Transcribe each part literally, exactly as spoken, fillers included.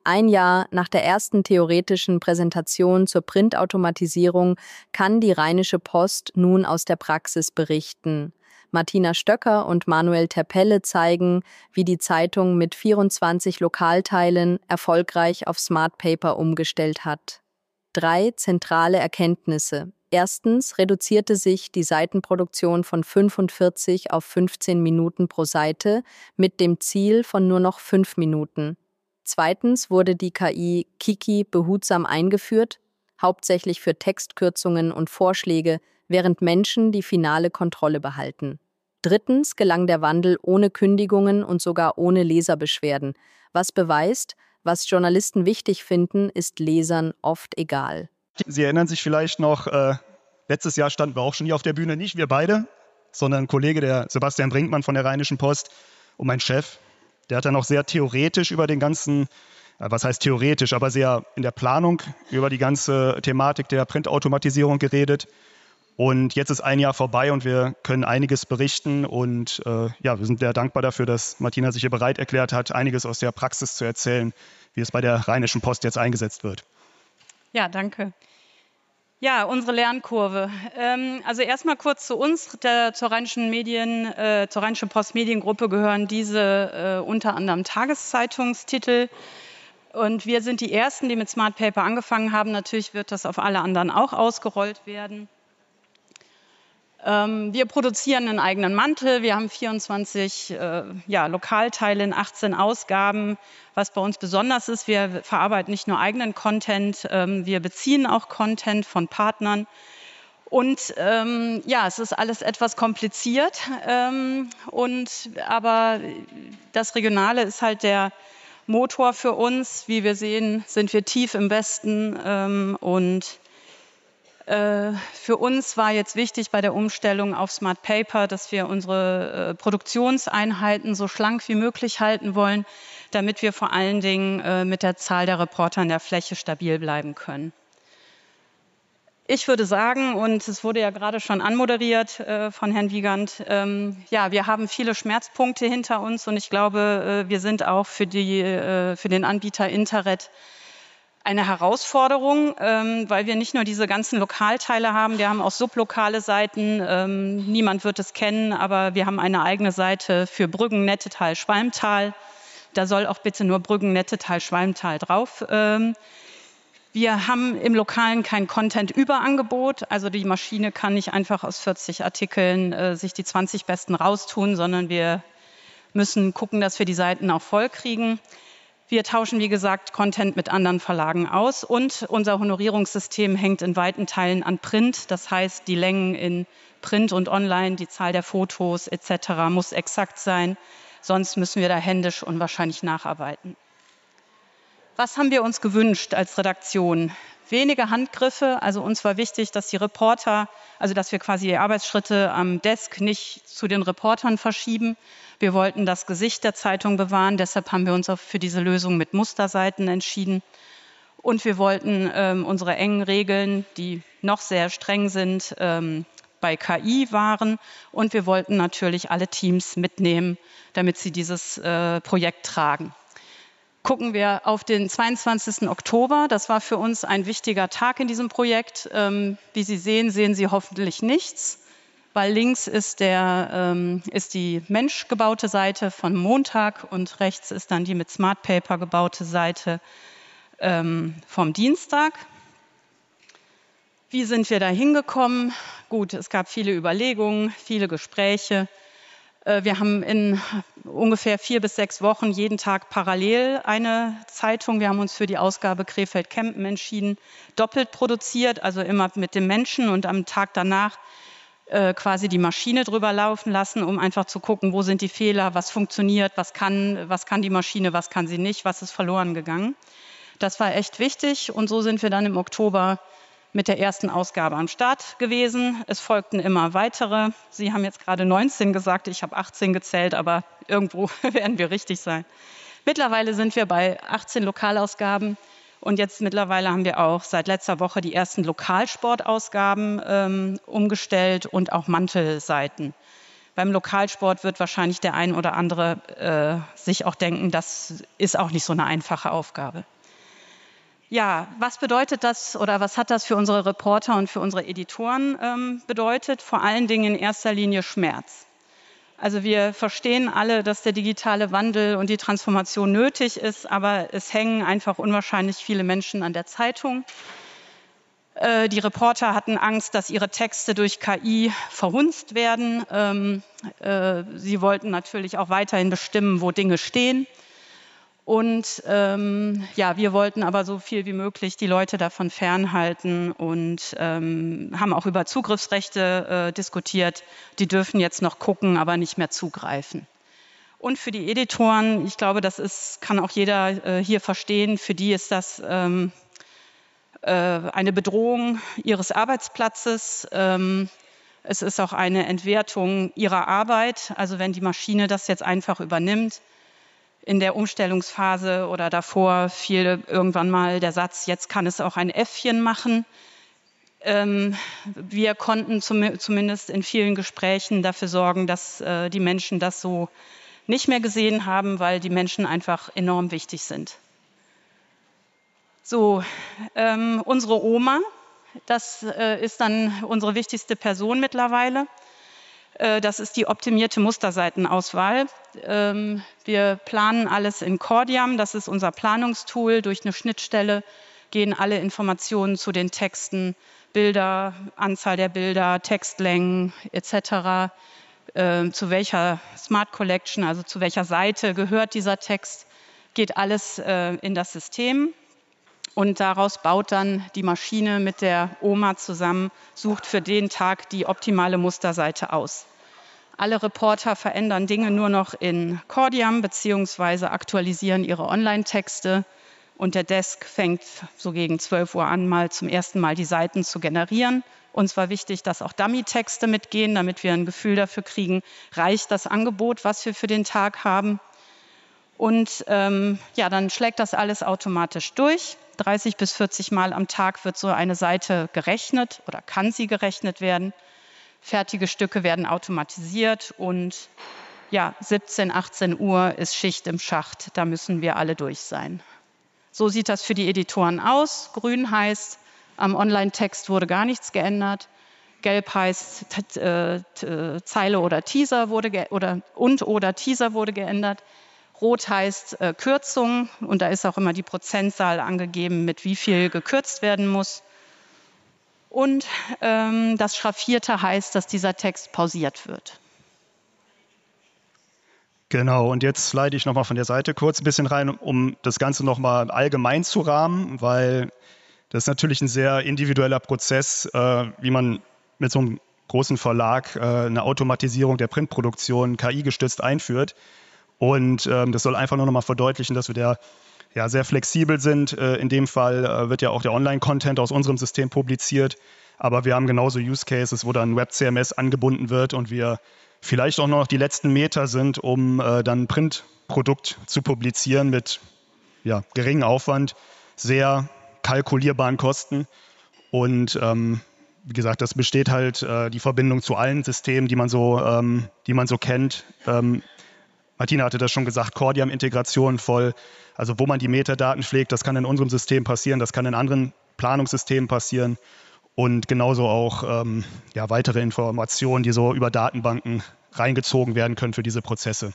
Ein Jahr nach der ersten theoretischen Präsentation zur Printautomatisierung kann die Rheinische Post nun aus der Praxis berichten. Martina Stöcker und Manuel Terpelle zeigen, wie die Zeitung mit vierundzwanzig Lokalteilen erfolgreich auf Smart Paper umgestellt hat. Drei zentrale Erkenntnisse. Erstens reduzierte sich die Seitenproduktion von fünfundvierzig auf fünfzehn Minuten pro Seite mit dem Ziel von nur noch fünf Minuten. Zweitens wurde die K I Kiki behutsam eingeführt, hauptsächlich für Textkürzungen und Vorschläge, während Menschen die finale Kontrolle behalten. Drittens gelang der Wandel ohne Kündigungen und sogar ohne Leserbeschwerden, was beweist, was Journalisten wichtig finden, ist Lesern oft egal. Sie erinnern sich vielleicht noch, äh, letztes Jahr standen wir auch schon hier auf der Bühne, nicht wir beide, sondern ein Kollege, der Sebastian Brinkmann von der Rheinischen Post und mein Chef. Der hat dann noch sehr theoretisch über den ganzen, äh, was heißt theoretisch, aber sehr in der Planung über die ganze Thematik der Printautomatisierung geredet. Und jetzt ist ein Jahr vorbei und wir können einiges berichten. Und äh, ja, wir sind sehr dankbar dafür, dass Martina sich hier bereit erklärt hat, einiges aus der Praxis zu erzählen, wie es bei der Rheinischen Post jetzt eingesetzt wird. Ja, danke. Ja, unsere Lernkurve. Ähm, also erstmal kurz zu uns. Der, zur Rheinischen Medien, äh, zur Rheinischen Post Mediengruppe gehören diese äh, unter anderem Tageszeitungstitel. Und wir sind die Ersten, die mit Smart Paper angefangen haben. Natürlich wird das auf alle anderen auch ausgerollt werden. Ähm, wir produzieren einen eigenen Mantel. Wir haben vierundzwanzig äh, ja, Lokalteile in achtzehn Ausgaben. Was bei uns besonders ist, wir verarbeiten nicht nur eigenen Content, ähm, wir beziehen auch Content von Partnern. Und ähm, ja, es ist alles etwas kompliziert. Ähm, und, aber das Regionale ist halt der Motor für uns. Wie wir sehen, sind wir tief im Westen ähm, und für uns war jetzt wichtig bei der Umstellung auf Smart Paper, dass wir unsere Produktionseinheiten so schlank wie möglich halten wollen, damit wir vor allen Dingen mit der Zahl der Reporter in der Fläche stabil bleiben können. Ich würde sagen, und es wurde ja gerade schon anmoderiert von Herrn Wiegand, ja, wir haben viele Schmerzpunkte hinter uns und ich glaube, wir sind auch für, die, für den Anbieter Interret eine Herausforderung, ähm, weil wir nicht nur diese ganzen Lokalteile haben, wir haben auch sublokale Seiten, ähm, niemand wird es kennen, aber wir haben eine eigene Seite für Brüggen, Nettetal, Schwalmtal. Da soll auch bitte nur Brüggen, Nettetal, Schwalmtal drauf. Ähm, wir haben im Lokalen kein Content-Überangebot, also die Maschine kann nicht einfach aus vierzig Artikeln äh, sich die zwanzig besten raustun, sondern wir müssen gucken, dass wir die Seiten auch voll kriegen. Wir tauschen, wie gesagt, Content mit anderen Verlagen aus und unser Honorierungssystem hängt in weiten Teilen an Print. Das heißt, die Längen in Print und Online, die Zahl der Fotos et cetera muss exakt sein. Sonst müssen wir da händisch und wahrscheinlich nacharbeiten. Was haben wir uns gewünscht als Redaktion? Wenige Handgriffe. Also uns war wichtig, dass die Reporter, also dass wir quasi die Arbeitsschritte am Desk nicht zu den Reportern verschieben. Wir wollten das Gesicht der Zeitung bewahren, deshalb haben wir uns auch für diese Lösung mit Musterseiten entschieden. Und wir wollten ähm, unsere engen Regeln, die noch sehr streng sind, ähm, bei K I wahren. Und wir wollten natürlich alle Teams mitnehmen, damit sie dieses äh, Projekt tragen. Gucken wir auf den zweiundzwanzigsten Oktober. Das war für uns ein wichtiger Tag in diesem Projekt. Ähm, wie Sie sehen, sehen Sie hoffentlich nichts, weil links ist, der, ähm, ist die menschgebaute Seite von Montag und rechts ist dann die mit Smart Paper gebaute Seite ähm, vom Dienstag. Wie sind wir da hingekommen? Gut, es gab viele Überlegungen, viele Gespräche. Wir haben in ungefähr vier bis sechs Wochen jeden Tag parallel eine Zeitung. Wir haben uns für die Ausgabe Krefeld-Kempen entschieden, doppelt produziert, also immer mit dem Menschen und am Tag danach äh, quasi die Maschine drüber laufen lassen, um einfach zu gucken, wo sind die Fehler, was funktioniert, was kann, was kann die Maschine, was kann sie nicht, was ist verloren gegangen. Das war echt wichtig und so sind wir dann im Oktober mit der ersten Ausgabe am Start gewesen. Es folgten immer weitere. Sie haben jetzt gerade neunzehn gesagt, ich habe achtzehn gezählt, aber irgendwo werden wir richtig sein. Mittlerweile sind wir bei achtzehn Lokalausgaben und jetzt mittlerweile haben wir auch seit letzter Woche die ersten Lokalsportausgaben ähm, umgestellt und auch Mantelseiten. Beim Lokalsport wird wahrscheinlich der ein oder andere äh, sich auch denken, das ist auch nicht so eine einfache Aufgabe. Ja, was bedeutet das oder was hat das für unsere Reporter und für unsere Editoren ähm, bedeutet? Vor allen Dingen in erster Linie Schmerz. Also wir verstehen alle, dass der digitale Wandel und die Transformation nötig ist, aber es hängen einfach unwahrscheinlich viele Menschen an der Zeitung. Äh, die Reporter hatten Angst, dass ihre Texte durch K I verhunzt werden. Ähm, äh, sie wollten natürlich auch weiterhin bestimmen, wo Dinge stehen. Und ähm, ja, wir wollten aber so viel wie möglich die Leute davon fernhalten und ähm, haben auch über Zugriffsrechte äh, diskutiert. Die dürfen jetzt noch gucken, aber nicht mehr zugreifen. Und für die Editoren, ich glaube, das ist, kann auch jeder äh, hier verstehen, für die ist das ähm, äh, eine Bedrohung ihres Arbeitsplatzes. Ähm, es ist auch eine Entwertung ihrer Arbeit. Also wenn die Maschine das jetzt einfach übernimmt. In der Umstellungsphase oder davor fiel irgendwann mal der Satz, jetzt kann es auch ein Äffchen machen. Ähm, wir konnten zum, zumindest in vielen Gesprächen dafür sorgen, dass äh, die Menschen das so nicht mehr gesehen haben, weil die Menschen einfach enorm wichtig sind. So, ähm, unsere Oma, das äh, ist dann unsere wichtigste Person mittlerweile. Das ist die optimierte Musterseitenauswahl. Wir planen alles in Cordiam, das ist unser Planungstool. Durch eine Schnittstelle gehen alle Informationen zu den Texten, Bilder, Anzahl der Bilder, Textlängen et cetera. Zu welcher Smart Collection, also zu welcher Seite gehört dieser Text, geht alles in das System. Und daraus baut dann die Maschine mit der Oma zusammen, sucht für den Tag die optimale Musterseite aus. Alle Reporter verändern Dinge nur noch in Cordiam beziehungsweise aktualisieren ihre Online-Texte. Und der Desk fängt so gegen zwölf Uhr an, mal zum ersten Mal die Seiten zu generieren. Uns war wichtig, dass auch Dummy-Texte mitgehen, damit wir ein Gefühl dafür kriegen, reicht das Angebot, was wir für den Tag haben. Und ähm, ja, dann schlägt das alles automatisch durch. dreißig bis vierzig Mal am Tag wird so eine Seite gerechnet oder kann sie gerechnet werden. Fertige Stücke werden automatisiert und ja, siebzehn, achtzehn Uhr ist Schicht im Schacht. Da müssen wir alle durch sein. So sieht das für die Editoren aus. Grün heißt, am Online-Text wurde gar nichts geändert. Gelb heißt, äh, Zeile oder Teaser wurde oder und oder Teaser wurde geändert. Rot heißt äh, Kürzung und da ist auch immer die Prozentzahl angegeben, mit wie viel gekürzt werden muss. Und ähm, das Schraffierte heißt, dass dieser Text pausiert wird. Genau, und jetzt slide ich nochmal von der Seite kurz ein bisschen rein, um das Ganze nochmal allgemein zu rahmen, weil das ist natürlich ein sehr individueller Prozess, äh, wie man mit so einem großen Verlag äh, eine Automatisierung der Printproduktion K I-gestützt einführt. Und ähm, das soll einfach nur noch mal verdeutlichen, dass wir da ja, sehr flexibel sind. Äh, in dem Fall äh, wird ja auch der Online-Content aus unserem System publiziert. Aber wir haben genauso Use Cases, wo dann Web-C M S angebunden wird und wir vielleicht auch noch die letzten Meter sind, um äh, dann ein Printprodukt zu publizieren mit ja, geringem Aufwand, sehr kalkulierbaren Kosten. Und ähm, wie gesagt, das besteht halt äh, die Verbindung zu allen Systemen, die man so, ähm, die man so kennt. Ähm, Martina hatte das schon gesagt, Cordiam-Integration voll. Also wo man die Metadaten pflegt, das kann in unserem System passieren, das kann in anderen Planungssystemen passieren. Und genauso auch ähm, ja, weitere Informationen, die so über Datenbanken reingezogen werden können für diese Prozesse.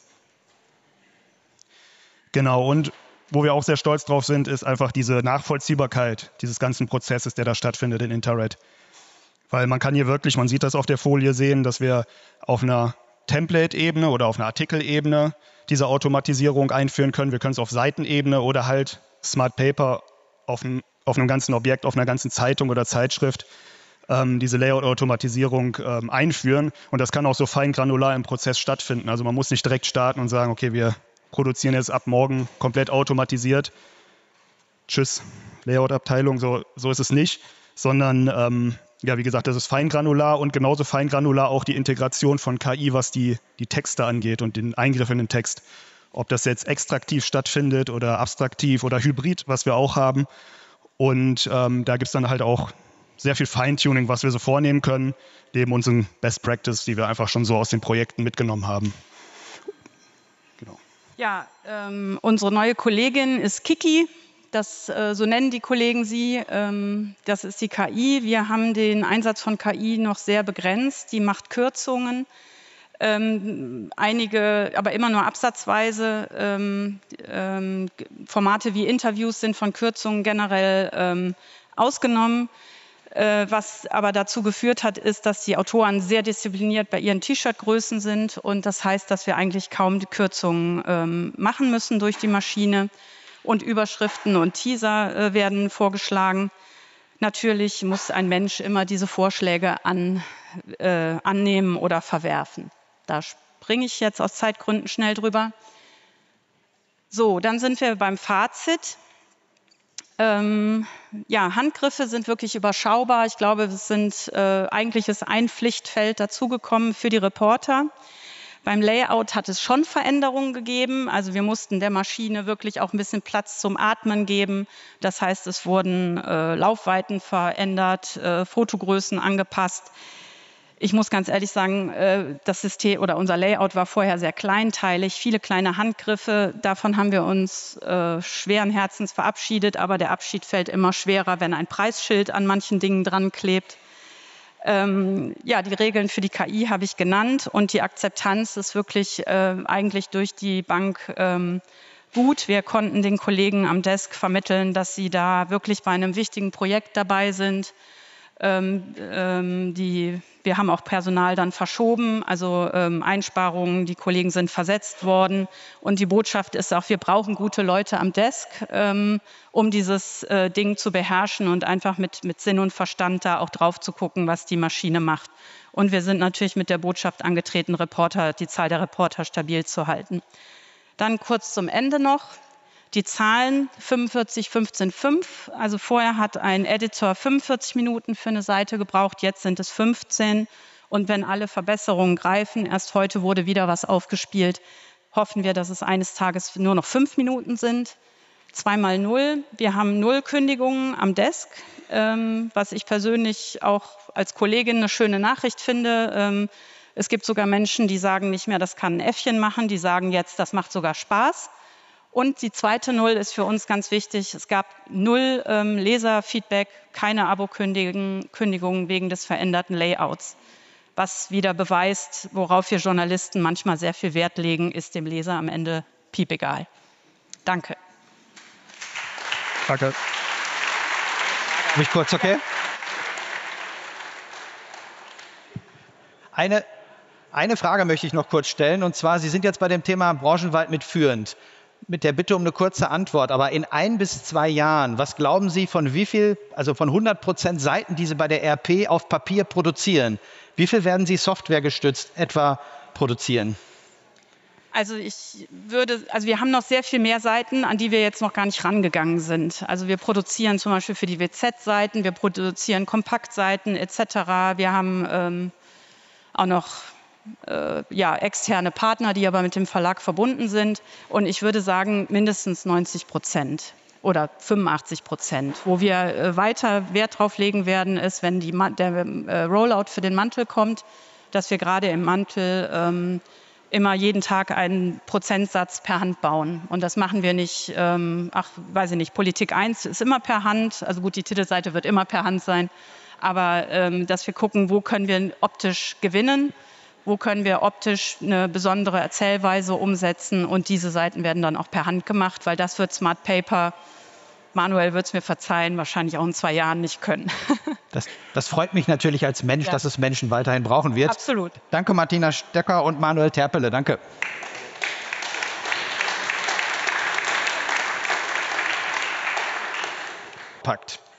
Genau, und wo wir auch sehr stolz drauf sind, ist einfach diese Nachvollziehbarkeit dieses ganzen Prozesses, der da stattfindet in Interred. Weil man kann hier wirklich, man sieht das auf der Folie sehen, dass wir auf einer Template-Ebene oder auf einer Artikelebene diese Automatisierung einführen können. Wir können es auf Seitenebene oder halt Smart Paper auf einem, auf einem ganzen Objekt, auf einer ganzen Zeitung oder Zeitschrift ähm, diese Layout-Automatisierung ähm, einführen. Und das kann auch so fein granular im Prozess stattfinden. Also man muss nicht direkt starten und sagen, okay, wir produzieren jetzt ab morgen komplett automatisiert. Tschüss, Layout-Abteilung, so, so ist es nicht, sondern ähm, ja, wie gesagt, das ist feingranular und genauso feingranular auch die Integration von K I, was die, die Texte angeht und den Eingriff in den Text. Ob das jetzt extraktiv stattfindet oder abstraktiv oder hybrid, was wir auch haben. Und ähm, da gibt es dann halt auch sehr viel Feintuning, was wir so vornehmen können, neben unseren Best Practice, die wir einfach schon so aus den Projekten mitgenommen haben. Genau. Ja, ähm, unsere neue Kollegin ist Kiki. Das, äh, so nennen die Kollegen sie. Ähm, das ist die K I. Wir haben den Einsatz von K I noch sehr begrenzt. Die macht Kürzungen. Ähm, einige, aber immer nur absatzweise. Ähm, ähm, Formate wie Interviews sind von Kürzungen generell ähm, ausgenommen. Äh, was aber dazu geführt hat, ist, dass die Autoren sehr diszipliniert bei ihren T-Shirt-Größen sind. Und das heißt, dass wir eigentlich kaum die Kürzungen ähm, machen müssen durch die Maschine. Und Überschriften und Teaser äh, werden vorgeschlagen. Natürlich muss ein Mensch immer diese Vorschläge an, äh, annehmen oder verwerfen. Da springe ich jetzt aus Zeitgründen schnell drüber. So, dann sind wir beim Fazit. Ähm, ja, Handgriffe sind wirklich überschaubar. Ich glaube, es sind äh, eigentlich ist ein Pflichtfeld dazugekommen für die Reporter. Beim Layout hat es schon Veränderungen gegeben. Also wir mussten der Maschine wirklich auch ein bisschen Platz zum Atmen geben. Das heißt, es wurden äh, Laufweiten verändert, äh, Fotogrößen angepasst. Ich muss ganz ehrlich sagen, äh, das System oder unser Layout war vorher sehr kleinteilig, viele kleine Handgriffe. Davon haben wir uns äh, schweren Herzens verabschiedet, aber der Abschied fällt immer schwerer, wenn ein Preisschild an manchen Dingen dran klebt. Ähm, ja, die Regeln für die K I habe ich genannt und die Akzeptanz ist wirklich äh, eigentlich durch die Bank ähm, gut. Wir konnten den Kollegen am Desk vermitteln, dass sie da wirklich bei einem wichtigen Projekt dabei sind. Ähm, ähm, die, wir haben auch Personal dann verschoben, also ähm, Einsparungen, die Kollegen sind versetzt worden. Und die Botschaft ist auch, wir brauchen gute Leute am Desk, ähm, um dieses äh, Ding zu beherrschen und einfach mit, mit Sinn und Verstand da auch drauf zu gucken, was die Maschine macht. Und wir sind natürlich mit der Botschaft angetreten, Reporter, die Zahl der Reporter stabil zu halten. Dann kurz zum Ende noch. Die Zahlen fünfundvierzig, fünfzehn, fünf. Also vorher hat ein Editor fünfundvierzig Minuten für eine Seite gebraucht, jetzt sind es fünfzehn. Und wenn alle Verbesserungen greifen, erst heute wurde wieder was aufgespielt, hoffen wir, dass es eines Tages nur noch fünf Minuten sind. Zweimal null. Wir haben null Kündigungen am Desk, ähm, was ich persönlich auch als Kollegin eine schöne Nachricht finde. Ähm, es gibt sogar Menschen, die sagen nicht mehr, das kann ein Äffchen machen, die sagen jetzt, das macht sogar Spaß. Und die zweite Null ist für uns ganz wichtig. Es gab null ähm, Leserfeedback, keine Abo-Kündigungen wegen des veränderten Layouts. Was wieder beweist, worauf wir Journalisten manchmal sehr viel Wert legen, ist dem Leser am Ende piepegal. Danke. Danke. Mich kurz, okay? Eine, eine Frage möchte ich noch kurz stellen. Und zwar, Sie sind jetzt bei dem Thema branchenweit mitführend. Mit der Bitte um eine kurze Antwort, aber in ein bis zwei Jahren, was glauben Sie, von wie viel, also von hundert Prozent Seiten, die Sie bei der R P auf Papier produzieren, wie viel werden Sie softwaregestützt etwa produzieren? Also ich würde, also wir haben noch sehr viel mehr Seiten, an die wir jetzt noch gar nicht rangegangen sind. Also wir produzieren zum Beispiel für die W Z-Seiten, wir produzieren Kompaktseiten et cetera. Wir haben ähm, auch noch Äh, ja, externe Partner, die aber mit dem Verlag verbunden sind. Und ich würde sagen, mindestens neunzig Prozent oder fünfundachtzig Prozent. Wo wir äh, weiter Wert drauf legen werden, ist, wenn die, der äh, Rollout für den Mantel kommt, dass wir gerade im Mantel ähm, immer jeden Tag einen Prozentsatz per Hand bauen. Und das machen wir nicht, ähm, ach, weiß ich nicht, Politik eins ist immer per Hand. Also gut, die Titelseite wird immer per Hand sein. Aber ähm, dass wir gucken, wo können wir optisch gewinnen. Wo können wir optisch eine besondere Erzählweise umsetzen und diese Seiten werden dann auch per Hand gemacht, weil das wird Smart Paper, Manuel wird es mir verzeihen, wahrscheinlich auch in zwei Jahren nicht können. Das, das freut mich natürlich als Mensch, ja. dass es Menschen weiterhin brauchen wird. Absolut. Danke Martina Stöcker und Manuel Terpele, danke. Pakt.